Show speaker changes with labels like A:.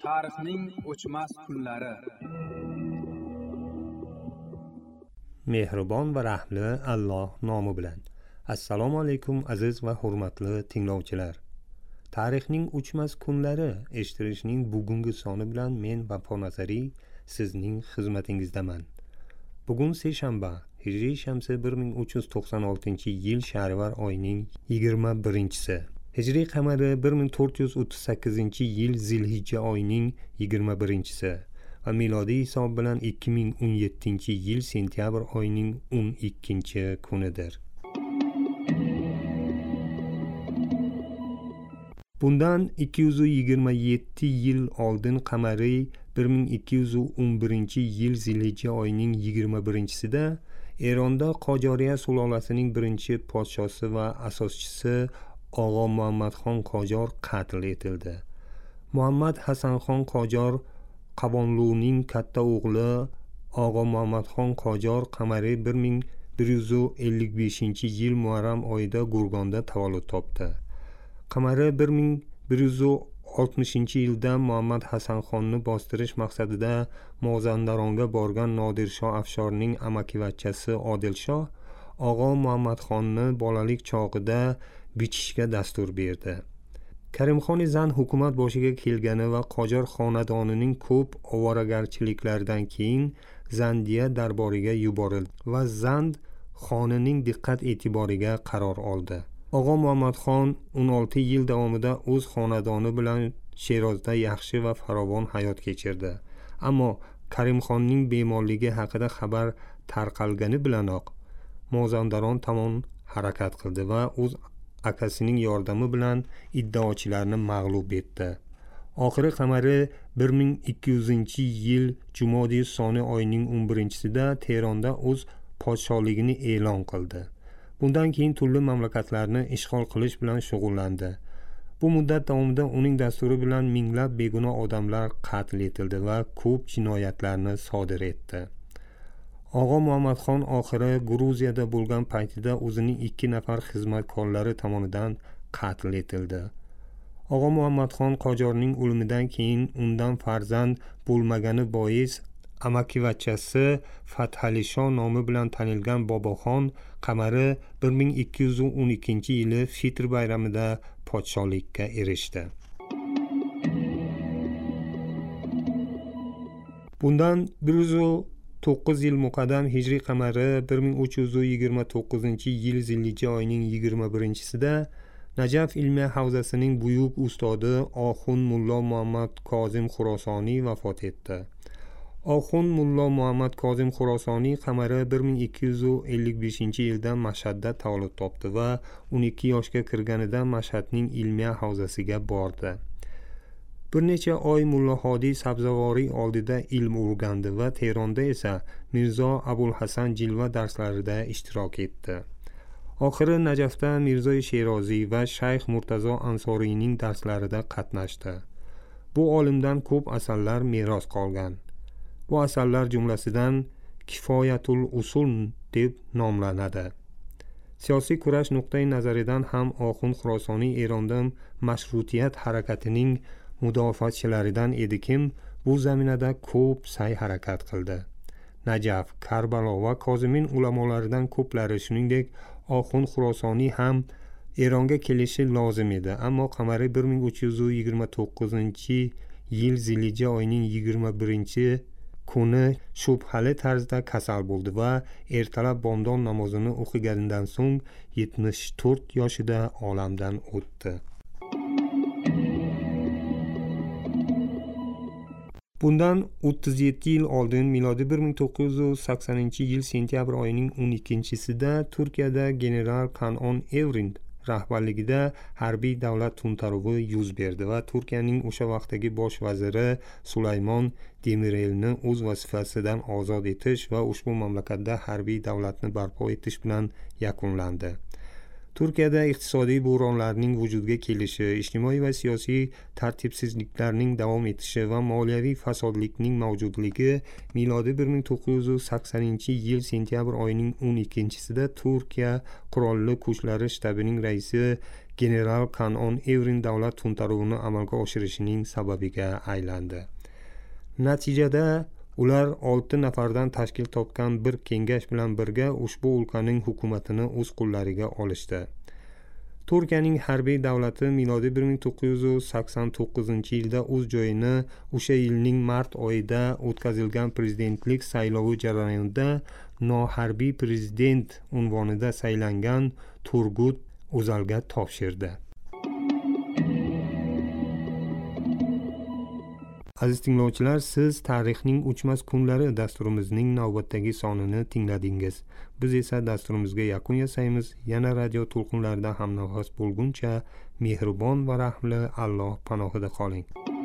A: Tarixning o'chmas kunlari.
B: Mehribon va rahmli Alloh nomi bilan. Assalomu alaykum aziz va hurmatli tinglovchilar. Tarixning o'chmas kunlari eshittirishning bugungi soni bilan men Vafo Nazariy sizning xizmatingizdaman. Bugun seshanba, Hijriy shamsi 1396-yil Shahrivar oyining 21-si. Hijriy qamari 1438-yil Zilhijja oyining 21-si va milodiy hisob bilan 2017-yil sentyabr oyining 12-kunidir. Bundan 227 yil oldin qamariy 1211-yil Zilhijja oyining 21-sida Eronda Qojoriya sulolasining birinchi podshosi va asoschisi Og'o Muhammadxon Qojor qatl etildi. Muhammad Hasanxon Qojor Qavonluning katta o'g'li Og'o Muhammadxon Qojor qamariy 1155-yil Muharram oyida Gurgonda tavallud topdi. Qamari 1160-yilda Muhammad Hasanxonni bostirish maqsadida Mazandaronga borgan Nodirshoh Afshorning amakivachchasi Odilshoh Og'o Muhammadxonni bolalik chog'ida bichishga dastur berdi. Karimxon Zand hukumat boshiga kelgani va Qojor xonadonining ko'p ovoragarchiliklaridan keyin Zandiya darboriga yuborildi va Zand xonining diqqat e'tiboriga qaror oldi. Og'o Muhammadxon 16 yil davomida o'z xonadoni bilan Sherozda yaxshi va farovon hayot kechirdi. Ammo Karimxonning bemorligi haqida xabar tarqalgani bilanoq Mazandaron tomon harakat qildi va o'z akasining yordami bilan iddaochilarni mag'lub etdi. Oxiri qamari 1200-yil Jumodi Soni oyining 11-sida Teronda o'z podshohligini e'lon qildi. Bundan keyin turli mamlakatlarni ishg'ol qilish bilan shug'ullandi. Bu muddat davomida uning dasturi bilan minglab begunoh odamlar qatl etildi va ko'p jinoyatlarni sodir etdi. Og'o Muhammadxon oxiri Gruziyada bo'lgan paytida o'zining 2 nafar xizmatkorlari tomonidan qatl etildi. Og'o Muhammadxon Qojorning o'limidan keyin undan farzand bo'lmagani bois amakivachchasi Fathalishoh nomi bilan tanilgan Boboxon qamari 1212-yili Fitr bayramida podshohlikka erishdi. Bundan 109 yil muqaddam Hijriy qamari 1329-yil Zilhijja oyining 21-sida Najaf ilmiy havzasining buyuk ustodi Oxun Mullo Muhammad Kozim Xurosoniy vafot etdi. Oxun Mullo Muhammad Kozim Xurosoniy qamari 1255-yilda Mashhadda tavallud topdi va 12 yoshga kirganida Mashhadning ilmiy havzasiga bordi. Bir necha oy Mulla Hodiy Sabzavoriy oldida ilm o'rgandi va Teronda esa Mirzo Abul Hasan Jilva darslarida ishtirok etdi. Oxiri Najafda Mirzo Sheroziy va Shayx Murtazo Ansoriyning darslarida qatnashdi. Bu olimdan ko'p asarlar meros qolgan. Bu asarlar jumlasidan Kifoyatul Usul deb nomlanadi. Siyosiy kurash nuqtai nazaridan ham Oxun Xurosoniy Eronda mashrutiyat harakatining mudofaaçilaridan edikim bu zaminada ko'p sa'y harakat qildi. Najaf, Karbalo va Kozimin ulamolaridan ko'plari shuningdek Oxun Xurosoniy ham Eronga kelishi lozim edi, ammo qamari 1329-yil Zilhijja oyining 21-kuni shubhali tarzda kasal bo'ldi va ertalab bomdod namozini o'qiganidan so'ng 74 yoshida olamdan o'tdi. Bundan 37 yil oldin milodiy 1980-yil sentyabr oyining 12-sida Turkiyada general Kanon Evrin rahbarligida harbiy davlat to'ntaruvi yuz berdi va Turkiyaning o'sha vaqtdagi bosh vaziri Sulaymon Demirelni o'z vazifasidan ozod etish va ushbu mamlakatda harbiy davlatni barpo etish bilan yakunlandi. Turkiyada iqtisodiy bo'ronlarning vujudga kelishi, ijtimoiy va siyosiy tartibsizliklarning davom etishi va moliyaviy fasodlikning mavjudligi milodiy 1980-yil sentyabr oyining 12-sida Turkiya Qurolli Kuchlari shtabining raisi general Kanon Evrin davlat to'ntaruvini amalga oshirishining sababiga aylandi. Natijada ular 6 nafardan tashkil topgan bir kengash bilan birga ushbu o'lkaning hukumatini o'z qo'llariga olishdi. Turkiyaning harbiy davlati milodiy 1989-yilda o'z joyini o'sha yilning mart oyida o'tkazilgan prezidentlik saylovi jarayonida noharbiy prezident unvonida saylangan Turgut O'zalga topshirdi. Aziz tinglovchilar, siz tarixning o'chmas kunlari dasturimizning navbatdagi sonini tingladingiz. Biz esa dasturimizga yakun yasaymiz. Yana radio to'lqinlarida hamnafas bo'lguncha mehribon va rahmli Alloh panohida qoling.